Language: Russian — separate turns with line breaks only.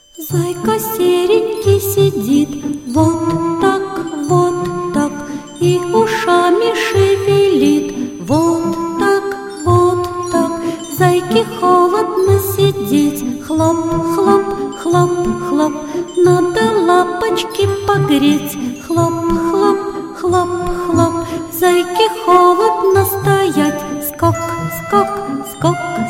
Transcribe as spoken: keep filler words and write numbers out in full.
Зайка серенький сидит, вот так, вот так, и ушами шевелит, вот так, вот так. Зайке холодно сидеть, хлоп, хлоп, хлоп, хлоп. Надо лапочки погреть, хлоп, хлоп, хлоп, хлоп. Зайке холодно стоять, скок, скок, скок,